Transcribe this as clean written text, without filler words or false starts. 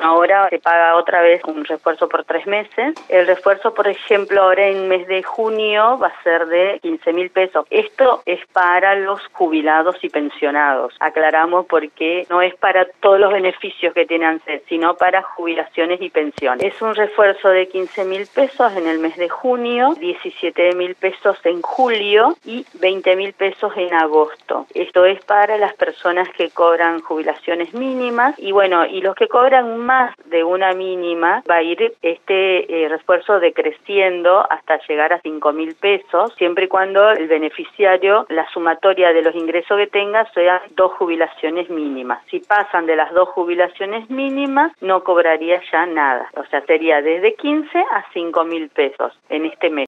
Ahora se paga otra vez un refuerzo por 3 meses. El refuerzo, por ejemplo, ahora en mes de junio va a ser de 15.000 pesos. Esto es para los jubilados y pensionados. Aclaramos porque no es para todos los beneficios que tiene ANSES, sino para jubilaciones y pensiones. Es un refuerzo de 15.000 pesos en el mes de junio, 17.000 pesos en julio y 20.000 pesos en agosto. Esto es para las personas que cobran jubilaciones mínimas y bueno, y los que cobran más de una mínima va a ir este refuerzo decreciendo hasta llegar a 5.000 pesos, siempre y cuando el beneficiario, la sumatoria de los ingresos que tenga sean 2 jubilaciones mínimas. Si pasan de las 2 jubilaciones mínimas, no cobraría ya nada. O sea, sería desde 15 a 5.000 pesos en este mes.